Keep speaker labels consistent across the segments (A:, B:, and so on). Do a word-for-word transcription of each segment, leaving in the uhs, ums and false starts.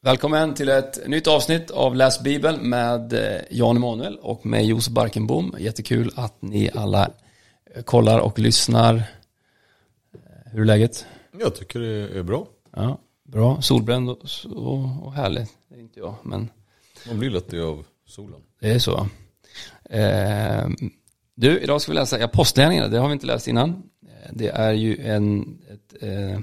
A: Välkommen till ett nytt avsnitt av Läs Bibeln med Jan Emanuel och med Josef Barkenbom. Jättekul att ni alla kollar och lyssnar. Hur är läget?
B: Jag tycker det är bra.
A: Ja, bra. Solbränd och, och, och härligt. Det är inte jag, men...
B: Man blir lätt av solen.
A: Det är så. Eh, du, idag ska vi läsa Apostlagärningarna. Det har vi inte läst innan. Det är ju en... Ett, eh,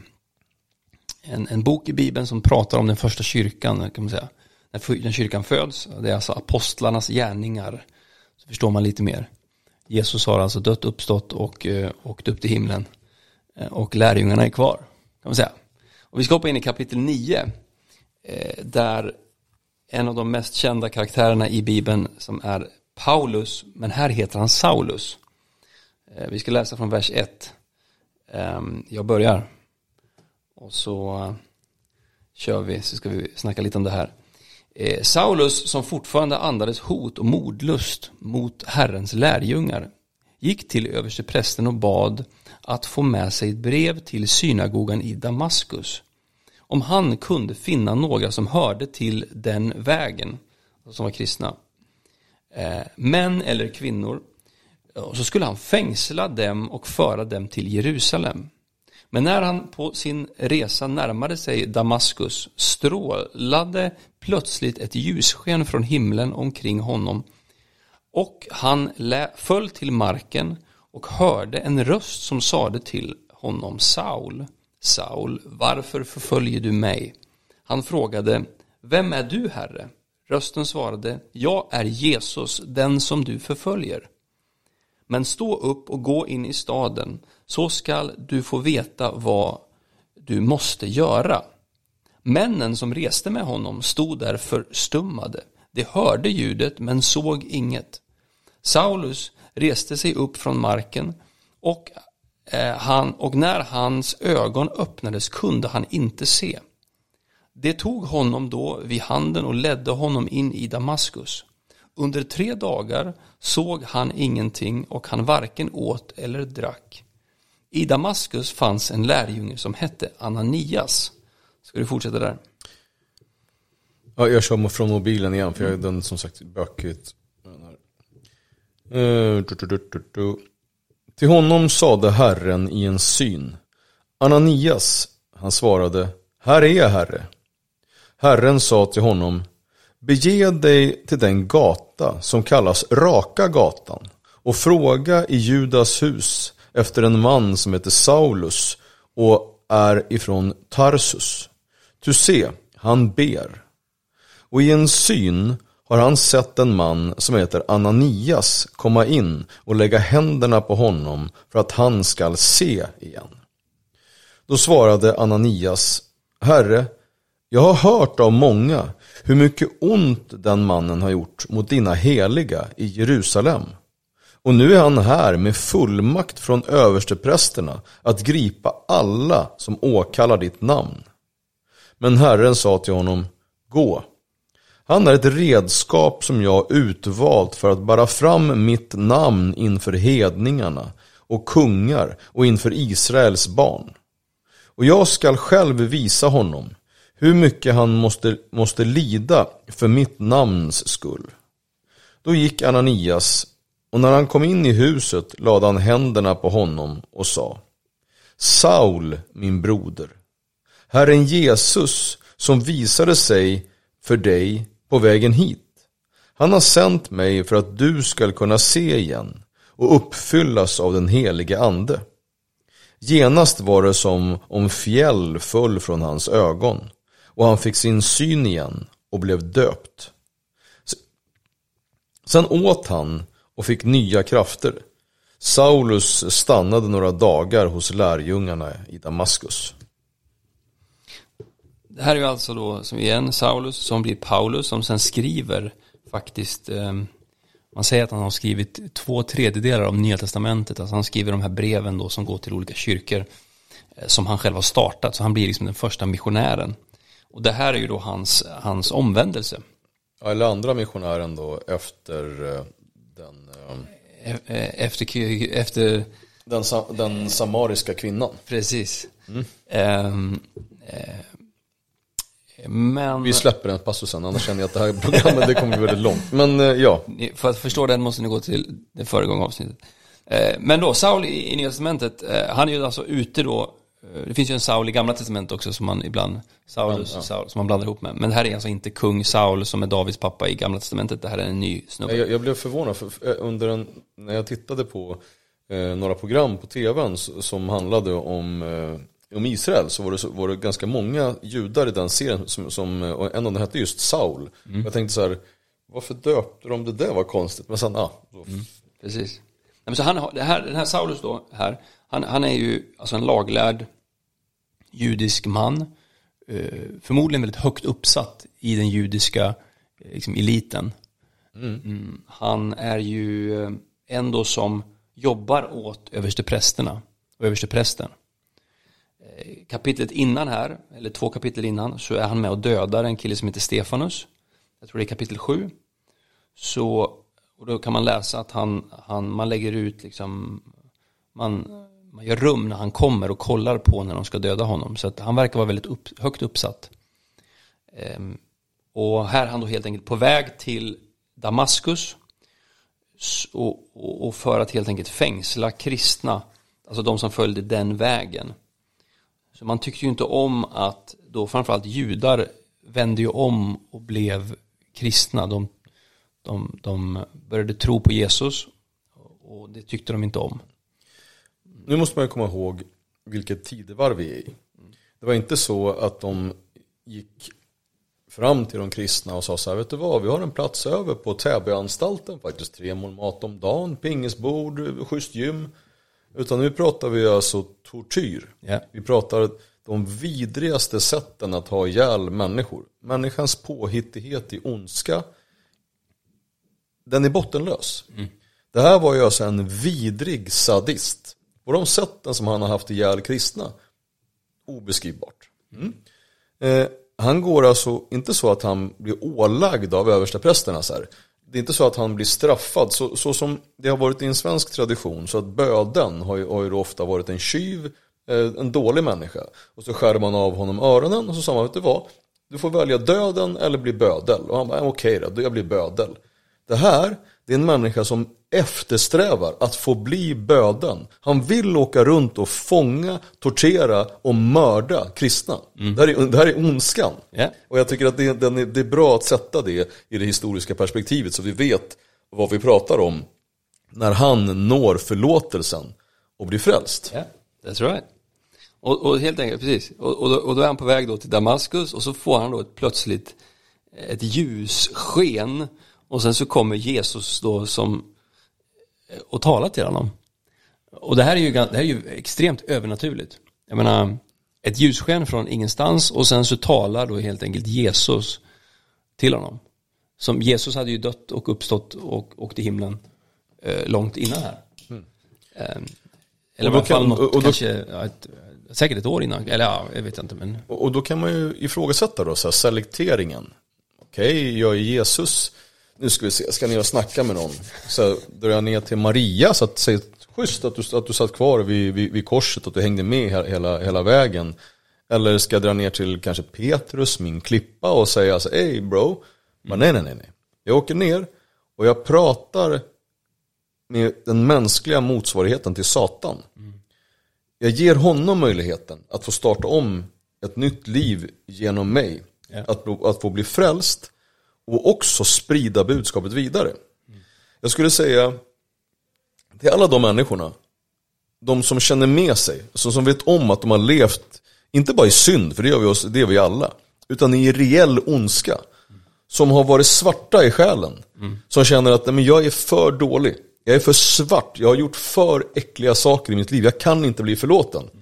A: En, en bok i Bibeln som pratar om den första kyrkan, kan man säga. När den kyrkan föds, det är alltså apostlarnas gärningar. Så förstår man lite mer. Jesus har alltså dött, uppstått och eh, åkt upp till himlen. Eh, och lärjungarna är kvar, kan man säga. Och vi ska hoppa in i kapitel nio. Eh, där en av de mest kända karaktärerna i Bibeln som är Paulus, men här heter han Saulus. Eh, vi ska läsa från vers ett. Eh, jag börjar. Och så uh, kör vi, så ska vi snacka lite om det här. Eh, Saulus, som fortfarande andades hot och modlust mot Herrens lärjungar, gick till översteprästen och bad att få med sig ett brev till synagogan i Damaskus. Om han kunde finna några som hörde till den vägen, som var kristna, eh, män eller kvinnor, och så skulle han fängsla dem och föra dem till Jerusalem. Men när han på sin resa närmade sig Damaskus strålade plötsligt ett ljussken från himlen omkring honom, och han lä- föll till marken och hörde en röst som sade till honom: Saul, Saul, varför förföljer du mig? Han frågade: vem är du, Herre? Rösten svarade: jag är Jesus, den som du förföljer. Men stå upp och gå in i staden, så skall du få veta vad du måste göra. Männen som reste med honom stod där förstummade. De hörde ljudet men såg inget. Saulus reste sig upp från marken och, eh, han, och när hans ögon öppnades kunde han inte se. Det tog honom då vid handen och ledde honom in i Damaskus. Under tre dagar såg han ingenting och han varken åt eller drack. I Damaskus fanns en lärjunge som hette Ananias. Ska du fortsätta där?
B: Ja, jag kör från mobilen igen, för jag är den som sagt bökigt. Uh, Till honom sade Herren i en syn: Ananias. Han svarade: här är jag, Herre. Herren sa till honom: bege dig till den gata som kallas Raka gatan och fråga i Judas hus efter en man som heter Saulus och är ifrån Tarsus. Du se, han ber. Och i en syn har han sett en man som heter Ananias komma in och lägga händerna på honom för att han skall se igen. Då svarade Ananias: Herre, jag har hört av många hur mycket ont den mannen har gjort mot dina heliga i Jerusalem. Och nu är han här med fullmakt från översteprästerna att gripa alla som åkallar ditt namn. Men Herren sa till honom: gå. Han är ett redskap som jag utvalt för att bära fram mitt namn inför hedningarna och kungar och inför Israels barn. Och jag skall själv visa honom hur mycket han måste, måste lida för mitt namns skull. Då gick Ananias, och när han kom in i huset lade han händerna på honom och sa: Saul, min broder, Herren Jesus som visade sig för dig på vägen hit, han har sänt mig för att du ska kunna se igen och uppfyllas av den helige ande. Genast var det som om fjäll föll från hans ögon, och han fick sin syn igen och blev döpt. Sen åt han och fick nya krafter. Saulus stannade några dagar hos lärjungarna i Damaskus.
A: Det här är ju alltså då, som igen, Saulus som blir Paulus, som sen skriver faktiskt, eh, man säger att han har skrivit två tredjedelar av Nya testamentet. Alltså han skriver de här breven då som går till olika kyrkor eh, som han själv har startat. Så han blir liksom den första missionären. Och det här är ju då hans, hans omvändelse.
B: Eller andra missionären då efter eh, den... Eh,
A: e- efter, efter
B: den, den samariska kvinnan.
A: Precis.
B: Mm.
A: Eh, eh, Men...
B: Vi släpper den passusen, annars känner jag att det här programmet det kommer bli väldigt långt. Men ja.
A: För att förstå den måste ni gå till det föregående avsnittet. Men då, Saul i Nya testamentet, han är ju alltså ute då. Det finns ju en Saul i Gamla testamentet också som man ibland Saulus, ja, ja. Saul, som man blandar ihop med. Men det här är alltså inte kung Saul som är Davids pappa i Gamla testamentet. Det här är en ny snubbe.
B: Jag, jag blev förvånad för under en, när jag tittade på eh, några program på tvn som handlade om, eh, om Israel, så var, det, så var det ganska många judar i den serien som, som en av dem hette just Saul. Mm. Jag tänkte så här, varför döpte de det där? Var konstigt. Men sen, ja. Ah,
A: mm. Precis. Men så han, det här, den här Saulus då här, han, han är ju alltså en laglärd judisk man, eh, förmodligen väldigt högt uppsatt i den judiska eh, liksom eliten. Mm. Mm, han är ju eh, ändå som jobbar åt översteprästerna och översteprästen. Eh, kapitlet innan här, eller två kapitel innan, så är han med och dödar en kille som heter Stefanus. Jag tror det är kapitel sju. Så, och då kan man läsa att han, han man lägger ut liksom, man Man gör rum när han kommer och kollar på när de ska döda honom. Så att han verkar vara väldigt upp, högt uppsatt. Ehm, och här är han då helt enkelt på väg till Damaskus. Och, och, och för att helt enkelt fängsla kristna. Alltså de som följde den vägen. Så man tyckte ju inte om att då framförallt judar vände ju om och blev kristna. De, de, de började tro på Jesus. Och det tyckte de inte om.
B: Nu måste man ju komma ihåg vilket tidevarv vi är i. Det var inte så att de gick fram till de kristna och sa så här, vet du vad, vi har en plats över på Täbyanstalten, faktiskt tre mål mat om dagen, pingisbord, schysst gym. Utan nu pratar vi alltså tortyr.
A: Yeah.
B: Vi pratar de vidrigaste sätten att ha ihjäl människor. Människans påhittighet i ondska, den är bottenlös. Mm. Det här var ju alltså en vidrig sadist. Och de sätten som han har haft ihjäl kristna, obeskrivbart. Mm. Eh, han går alltså inte så att han blir ålagd av översteprästerna så här. Det är inte så att han blir straffad så, så som det har varit i en svensk tradition, så att böden har ju, har ju ofta varit en tjuv, eh, en dålig människa, och så skär man av honom öronen och så sa man, vet du vad, du får välja döden eller bli bödel. Och han bara, okej okay då, jag blir bödel. Det här, det är en människa som eftersträvar att få bli böden. Han vill åka runt och fånga, tortera och mörda kristna. Mm. Det, här är, det här är ondskan.
A: Yeah.
B: Och jag tycker att det, det, det är bra att sätta det i det historiska perspektivet, så vi vet vad vi pratar om när han når förlåtelsen och blir frälst.
A: Ja, yeah, that's right. Och, och helt enkelt, precis. Och, och, då, och då är han på väg då till Damaskus, och så får han då ett plötsligt ett ljussken. Och sen så kommer Jesus då som och talar till honom. Och det här är ju, det här är ju extremt övernaturligt. Jag menar, ett ljussken från ingenstans, och sen så talar då helt enkelt Jesus till honom. Som Jesus hade ju dött och uppstått och åkt till himlen eh, långt innan här. Mm. Eh, eller i alla fall något, och då, kanske ja, ett, säkert ett år innan. Eller ja, jag vet inte. Men...
B: Och, och då kan man ju ifrågasätta då, så här, selekteringen. Okej, okay, jag är Jesus. Nu ska vi se, ska ni snacka med någon? Så drar jag ner till Maria, så att säga schysst att du, att du satt kvar vid, vid, vid korset, att du hängde med hela, hela vägen. Eller ska jag dra ner till kanske Petrus, min klippa, och säga alltså, hey bro. Mm. Men nej, nej, nej, nej. Jag åker ner och jag pratar med den mänskliga motsvarigheten till Satan. Mm. Jag ger honom möjligheten att få starta om ett nytt liv genom mig. Yeah. Att, att få bli frälst. Och också sprida budskapet vidare. Mm. Jag skulle säga till alla de människorna, de som känner med sig, som, som vet om att de har levt, inte bara i synd, för det gör vi, oss, det gör vi alla, utan i reell ondska. Mm. Som har varit svarta i själen. Mm. Som känner att nej, men jag är för dålig. Jag är för svart. Jag har gjort för äckliga saker i mitt liv. Jag kan inte bli förlåten. Mm.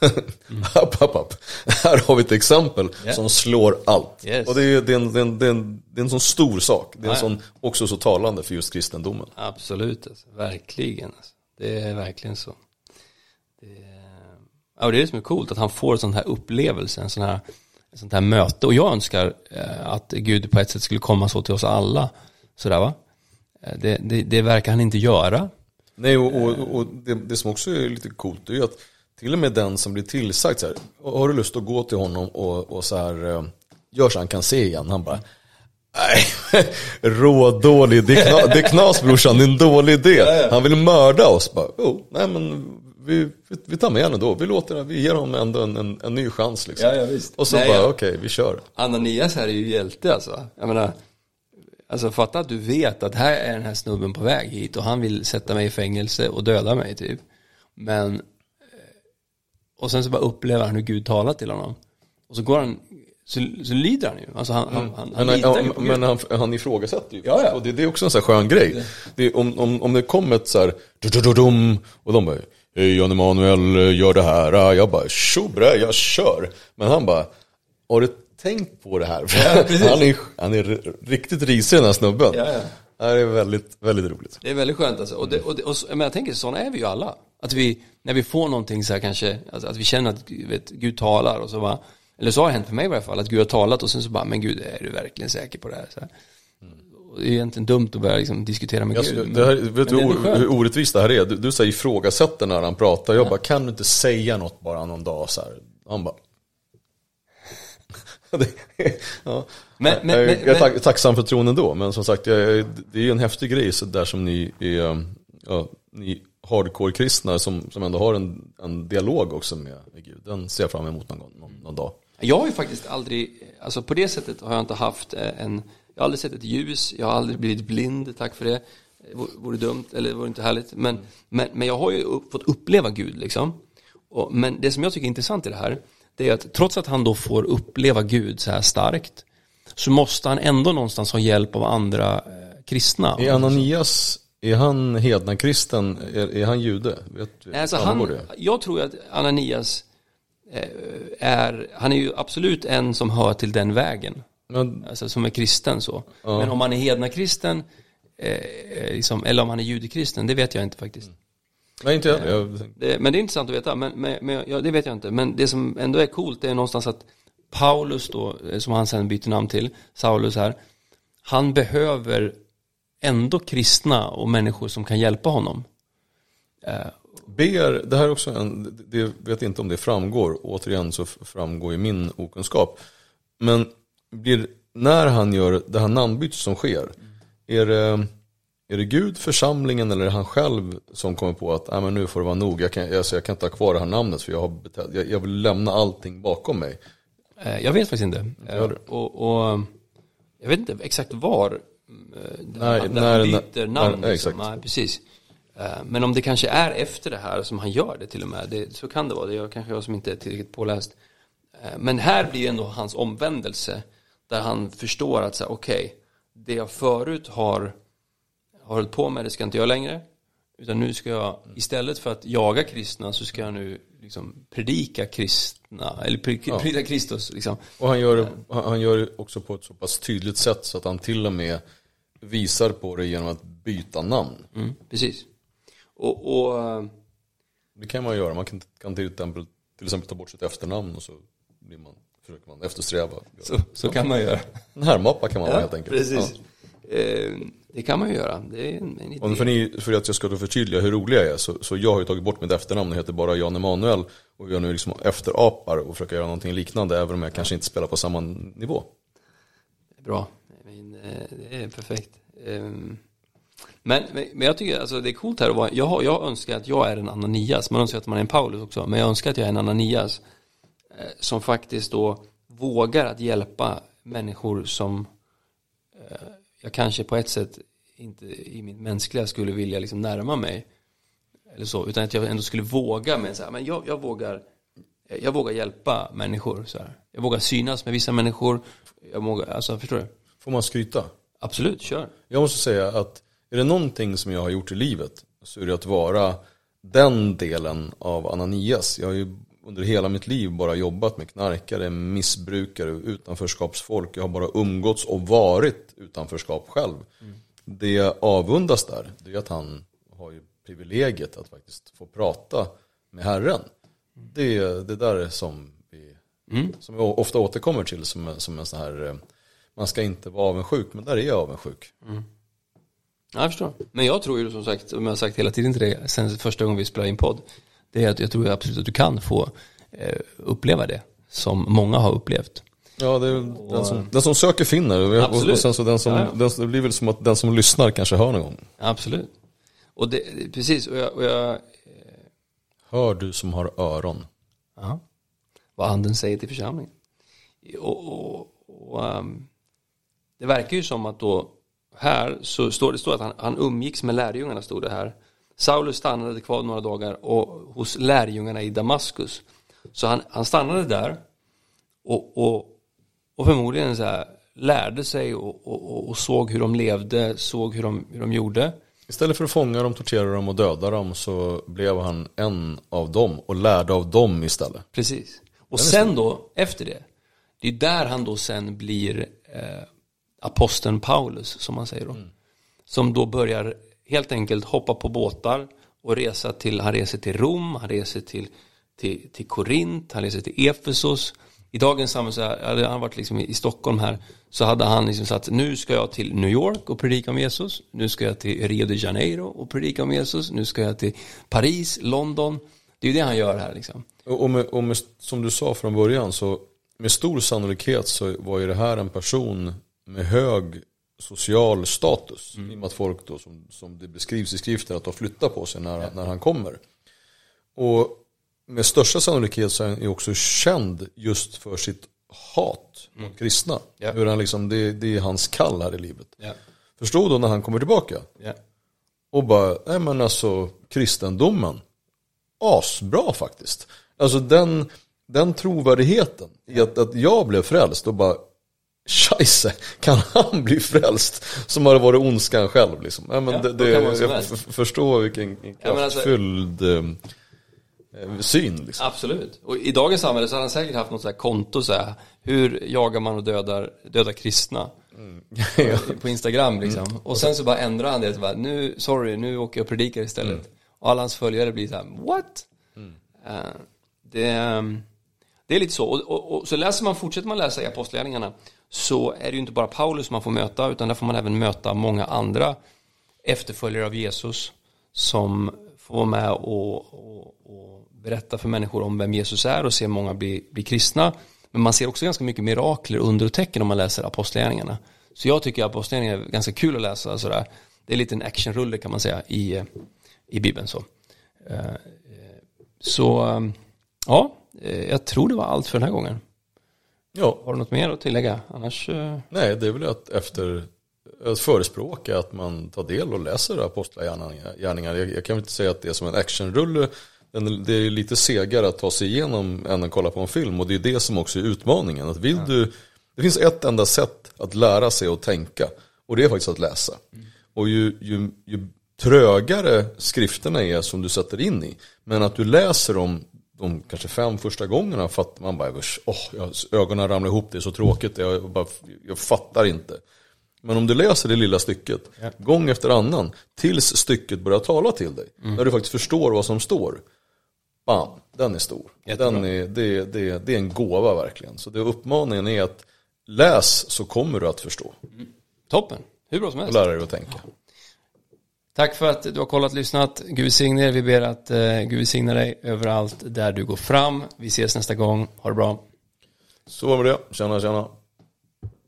B: app, app, app. Här har vi ett exempel yeah. som slår allt. Yes. Och det är, det, är en, det, är en, det, är en, det är en sån stor sak. Det är en sån, också så talande för just kristendomen.
A: Absolut, alltså. Verkligen alltså. Det är verkligen så. Det är, ja, det är det som är coolt, att han får en sån här upplevelse, en sån här, en sån här möte. Och jag önskar eh, att Gud på ett sätt skulle komma så till oss alla. Sådär va? Det, det, det verkar han inte göra.
B: Nej, och, och, och det, det som också är lite coolt är ju att till och med den som blir tillsagt så här, har du lust att gå till honom och, och så här, gör så han kan se igen. Han bara, nej, rådålig, det är, knas, det är knas brorsan, det är en dålig idé. Ja, ja. Han vill mörda oss. Bara, oh, nej men vi, vi, vi tar med henne då, vi, låter, vi ger honom ändå en, en, en ny chans liksom.
A: Ja, ja, visst.
B: Och så
A: nej,
B: bara,
A: ja.
B: okej, okay, vi kör.
A: Ananias här är ju hjälte alltså. Jag menar, alltså fatta att du vet att här är den här snubben på väg hit och han vill sätta mig i fängelse och döda mig typ. Men och sen så bara upplever han hur Gud talar till honom. Och så går han, så, så lider han ju. Alltså han, mm. han, han, han
B: men,
A: lider
B: ja,
A: ju på
B: men han, han ifrågasätter ju.
A: Ja, ja.
B: Och det, det är också en sån här skön grej. Det. Det är, om, om, om det kommer ett så här och de bara, hej Jan Emanuel, gör det här. Jag bara, tjobre, jag kör. Men han bara, har du tänkt på det här? Ja, han, är, han är riktigt risig den här snubben.
A: Ja, ja.
B: Det är väldigt, väldigt roligt.
A: Det är väldigt skönt alltså. Och, det, och, det, och men jag tänker, sådana är vi ju alla. Att vi, när vi får någonting så här kanske, alltså, att vi känner att vet, Gud talar och så bara, eller så har det hänt för mig i varje fall, att Gud har talat och sen så bara, men Gud, är du verkligen säker på det här? Så här. Och det är egentligen dumt att börja liksom, diskutera med
B: alltså,
A: Gud.
B: Det här,
A: men,
B: vet du hur, hur orättvist det här är? Du, du säger ifrågasätter när han pratar. Jag ja. bara, kan du inte säga något bara någon dag så här? Han bara, ja. men, men, jag, jag är tack, tacksam för tronen då. Men som sagt, jag, det är ju en häftig grej så där som ni är, ja, ni hardcore-kristna som, som ändå har en, en dialog också med, med Gud. Den ser jag fram emot någon, någon, någon dag.
A: Jag har ju faktiskt aldrig, alltså på det sättet har jag inte haft en, jag har aldrig sett ett ljus, jag har aldrig blivit blind, tack för det. Vore dumt, eller vore inte härligt. Men, men, men jag har ju upp, fått uppleva Gud liksom. Och, men det som jag tycker är intressant i det här, det är att trots att han då får uppleva Gud så här starkt, så måste han ändå någonstans ha hjälp av andra eh, kristna.
B: Är Ananias, är han hedna kristen? Är, är han jude? Vet,
A: Nej, alltså han, jag tror att Ananias eh, är, han är ju absolut en som hör till den vägen. Men, alltså som är kristen så. Ja. Men om han är hedna kristen eh, liksom, eller om han är judekristen, det vet jag inte faktiskt. Mm.
B: Nej, inte jag. jag...
A: Det, men det är intressant att veta, men, men, men ja, det vet jag inte. Men det som ändå är coolt, det är någonstans att Paulus då, som han sen byter namn till, Saulus här, han behöver ändå kristna och människor som kan hjälpa honom. Uh,
B: Ber, det här är också en, det vet inte om det framgår, återigen så framgår i min okunskap. Men blir, när han gör det här namnbytet som sker, är det, är det Gud, församlingen eller är det han själv som kommer på att äh, men nu får det vara nog, jag kan, alltså, jag kan inte ha kvar det här namnet för jag, har betalt, jag, jag vill lämna allting bakom mig.
A: Jag vet faktiskt inte. Och, och jag vet inte exakt var
B: nej,
A: han,
B: när
A: han byter
B: när,
A: namn.
B: när,
A: liksom.
B: exakt.
A: Nej, precis. Men om det kanske är efter det här som han gör det till och med, det, så kan det vara. Det är kanske jag som inte är tillräckligt påläst. Men här blir ändå hans omvändelse där han förstår att så här, okej, okay, det jag förut har har hållit på med, det ska jag inte göra längre. Utan nu ska jag, istället för att jaga kristna, så ska jag nu liksom predika kristna, eller predika ja. Kristus liksom.
B: Och han gör, han gör det också på ett så pass tydligt sätt så att han till och med visar på det genom att byta namn.
A: Mm, precis. Och, och
B: det kan man göra, man kan, kan till, exempel, till exempel ta bort sitt efternamn och så blir man, försöker man eftersträva.
A: Så, så kan man göra.
B: En härmappa kan man
A: ja,
B: vara helt enkelt.
A: Precis. Ja. Eh, det kan man ju göra. Det är en, en idé.
B: Och för, ni, för att jag ska då förtydliga hur rolig jag är, så, så jag har ju tagit bort mitt efternamn och heter bara Jan Emanuel. Och jag nu liksom efterapar och försöker göra någonting liknande, även om jag kanske inte spelar på samma nivå.
A: Bra. Det är perfekt. Men, men jag tycker alltså, det är coolt här att vara, jag, jag önskar att jag är en Ananias. Man önskar att man är en Paulus också. Men jag önskar att jag är en Ananias som faktiskt då vågar att hjälpa människor som jag kanske på ett sätt inte i mitt mänskliga skulle vilja liksom närma mig eller så, utan att jag ändå skulle våga med så här, men jag, jag vågar jag vågar hjälpa människor så här. Jag vågar synas med vissa människor. Jag vågar, alltså, förstår du?
B: Får man skryta?
A: Absolut, kör.
B: Jag måste säga att är det någonting som jag har gjort i livet, så är det att vara den delen av Ananias. Jag har ju under hela mitt liv bara jobbat med knarkare, missbrukare, utanförskapsfolk. Jag har bara umgåtts och varit utanförskap själv. Mm. Det jag avundas där, det är att han har ju privilegiet att faktiskt få prata med Herren. Det är det där som vi, mm. som vi ofta återkommer till som, som en sån här, man ska inte vara avundsjuk, men där är jag avundsjuk.
A: Mm. Ja, jag förstår. Men jag tror ju som sagt, som jag har sagt hela tiden till dig sen första gången vi spelade in podd, det är att jag tror absolut att du kan få eh, uppleva det som många har upplevt.
B: Ja, det, är och, den, som, den som söker finner. Och, och sen så den som, ja, ja. Den, det blir väl som att den som lyssnar kanske hör någon gång.
A: Absolut. Och det, precis. Och jag, och jag,
B: hör du som har öron.
A: Ja. Vad anden säger till församlingen. Och, och, och um, det verkar ju som att då här så står det står att han, han umgicks med lärjungarna, stod det här. Saulus stannade kvar några dagar och hos lärjungarna i Damaskus. Så han, han stannade där och, och, och förmodligen så här, lärde sig och, och, och såg hur de levde, såg hur de, hur de gjorde.
B: Istället för att fånga dem, tortera dem och döda dem så blev han en av dem och lärde av dem istället.
A: Precis. Och sen då, efter det, det är där han då sen blir eh, aposteln Paulus, som man säger då. Mm. Som då börjar helt enkelt hoppa på båtar och resa till, han reser till Rom, han reser till, till, till Korint, han reser till Efesos. I dagens samhälle så hade han varit liksom i Stockholm här, så hade han liksom sagt, nu ska jag till New York och predika om Jesus, nu ska jag till Rio de Janeiro och predika om Jesus, nu ska jag till Paris, London. Det är ju det han gör här liksom.
B: Och, med, och med, som du sa från början, så med stor sannolikhet så var ju det här en person med hög social status. Mm. I och med att folk då, som, som det beskrivs i skriften, att de flyttar på sig när, ja. när han kommer. Och med största sannolikhet så är han också känd just för sitt hat mot mm. kristna. Ja. Hur han liksom, det, det är hans kall här i livet. Ja. Förstod då när han kommer tillbaka? Ja. Och bara, nej men alltså, kristendomen, asbra faktiskt. Alltså den, den trovärdigheten i att, att jag blev frälst och bara, scheisse, kan han bli frälst som har varit ondskan själv liksom. Ja, men ja, det, det, jag f- förstår vilken kraftfylld ja, alltså, syn liksom.
A: Absolut. Och i dagens samhälle så har han säkert haft något så här konto så här, hur jagar man och dödar, dödar kristna mm. ja. på Instagram liksom. Mm. Och sen så bara ändrar han det så bara, nu, sorry, nu åker jag och predikar istället. Mm. Och alla hans följare blir så här, what? Mm. Uh, det, um, det är lite så. Och, och, och så läser man, fortsätter man läsa i apostlagärningarna, så är det ju inte bara Paulus man får möta, utan där får man även möta många andra efterföljare av Jesus som får vara med och, och, och berätta för människor om vem Jesus är och se många bli, bli kristna. Men man ser också ganska mycket mirakler, under och tecken om man läser apostlagärningarna. Så jag tycker att apostlagärningarna är ganska kul att läsa. Sådär. Det är lite en actionrulle kan man säga i, i Bibeln. Så, så ja, jag tror det var allt för den här gången.
B: Ja.
A: Har du något mer att tillägga? Annars...
B: Nej, det är väl att efter att förespråka att man tar del och läser apostlagärningar. Jag, jag kan inte säga att det är som en actionrulle. Det är lite segare att ta sig igenom än att kolla på en film. Och det är det som också är utmaningen. Att vill du, det finns ett enda sätt att lära sig och tänka. Och det är faktiskt att läsa. Mm. Och ju, ju, ju trögare skrifterna är som du sätter in i. Men att du läser dem de kanske fem första gångerna för att man bara, åh, oh, ögonen ramlar ihop, det är så tråkigt, jag, bara, jag fattar inte. Men om du läser det lilla stycket, ja. gång efter annan, tills stycket börjar tala till dig, mm. när du faktiskt förstår vad som står, bam, den är stor. Den är, det, det, det är en gåva verkligen. Så det uppmaningen är att läs så kommer du att förstå.
A: Mm. Toppen, hur bra som helst.
B: Och lära dig att tänka.
A: Tack för att du har kollat och lyssnat. Gud signar. Vi ber att uh, Gud signar dig överallt där du går fram. Vi ses nästa gång. Ha det bra.
B: Så var det. Tjena, tjena.